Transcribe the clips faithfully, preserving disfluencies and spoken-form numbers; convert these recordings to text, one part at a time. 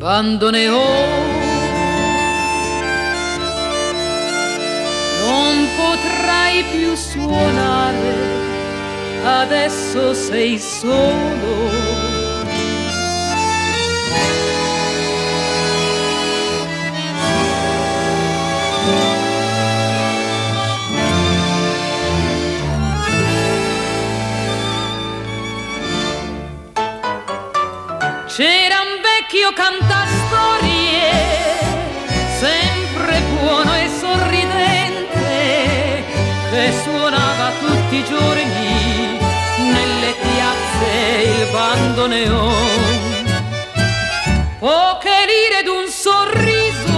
bandoneon, non potrai più suonare, adesso sei solo. C'era un vecchio cantastorie, sempre buono e sorridente, che suonava tutti i giorni nelle piazze il bandoneon. Poche lire d'un sorriso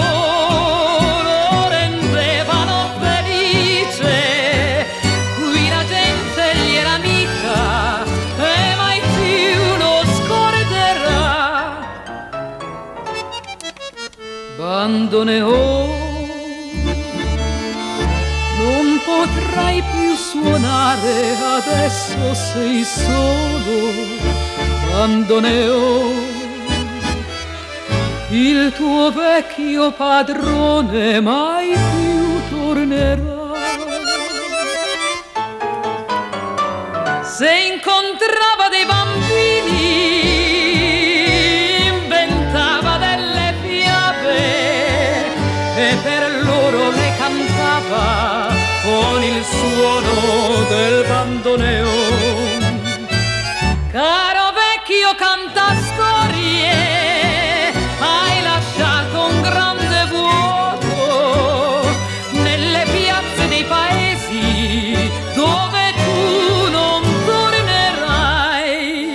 lo rendevano felice, qui la gente gli era amica e mai più lo scorderà. Bandoneon, non potrai più suonare, adesso sei solo. Bandoneon, il tuo vecchio padrone mai più tornerà. Se incontrava dei bambini, inventava delle fiabe e per loro le cantava con il suono del bandoneon. Caro vecchio cantastorie, hai lasciato un grande vuoto nelle piazze dei paesi dove tu non tornerai.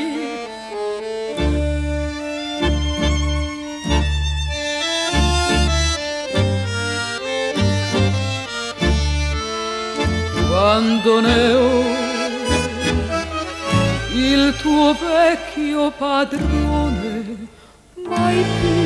Bandoneon, il tuo vecchio padrone mai più